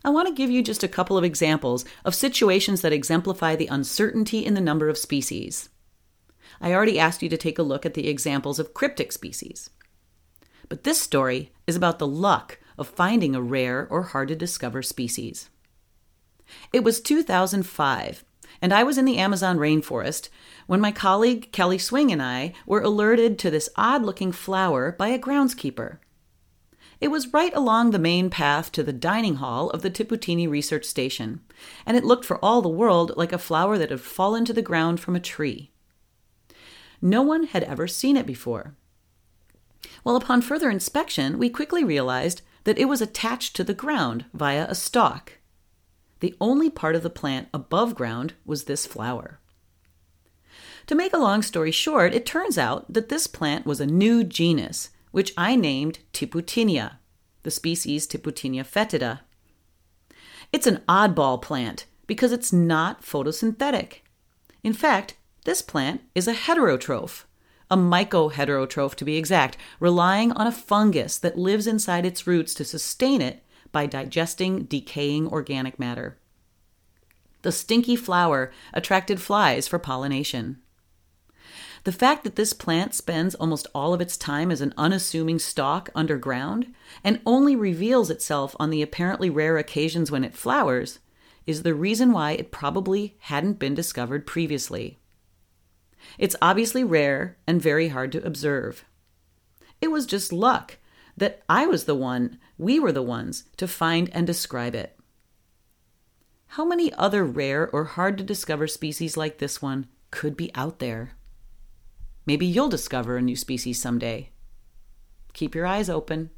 I want to give you just a couple of examples of situations that exemplify the uncertainty in the number of species. I already asked you to take a look at the examples of cryptic species. But this story is about the luck of finding a rare or hard-to-discover species. It was 2005, and I was in the Amazon rainforest when my colleague Kelly Swing and I were alerted to this odd-looking flower by a groundskeeper. It was right along the main path to the dining hall of the Tiputini Research Station, and it looked for all the world like a flower that had fallen to the ground from a tree. No one had ever seen it before. Well, upon further inspection, we quickly realized that it was attached to the ground via a stalk. The only part of the plant above ground was this flower. To make a long story short, it turns out that this plant was a new genus, which I named Tiputinia, the species Tiputinia fetida. It's an oddball plant because it's not photosynthetic. In fact, this plant is a heterotroph, a mycoheterotroph to be exact, relying on a fungus that lives inside its roots to sustain it by digesting decaying organic matter. The stinky flower attracted flies for pollination. The fact that this plant spends almost all of its time as an unassuming stalk underground and only reveals itself on the apparently rare occasions when it flowers is the reason why it probably hadn't been discovered previously. It's obviously rare and very hard to observe. It was just luck that we were the ones to find and describe it. How many other rare or hard to discover species like this one could be out there? Maybe you'll discover a new species someday. Keep your eyes open.